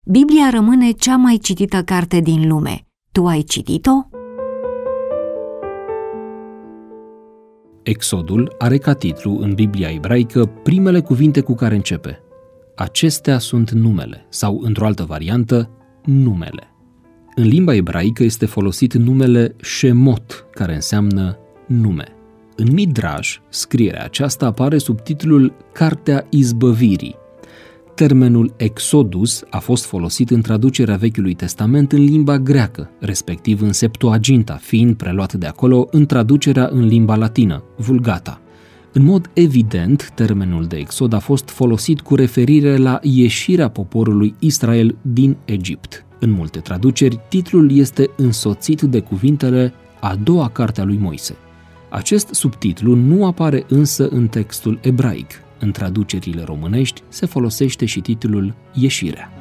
Biblia rămâne cea mai citită carte din lume. Tu ai citit-o? Exodul are ca titlu în Biblia ebraică primele cuvinte cu care începe. Acestea sunt numele, sau, într-o altă variantă, numele. În limba ebraică este folosit numele Shemot, care înseamnă nume. În Midrash, scrierea aceasta apare sub titlul Cartea Izbăvirii. Termenul Exodus a fost folosit în traducerea Vechiului Testament în limba greacă, respectiv în Septuaginta, fiind preluat de acolo în traducerea în limba latină, Vulgata. În mod evident, termenul de exod a fost folosit cu referire la ieșirea poporului Israel din Egipt. În multe traduceri, titlul este însoțit de cuvintele a doua carte a lui Moise. Acest subtitlu nu apare însă în textul ebraic. În traducerile românești se folosește și titlul Ieșirea.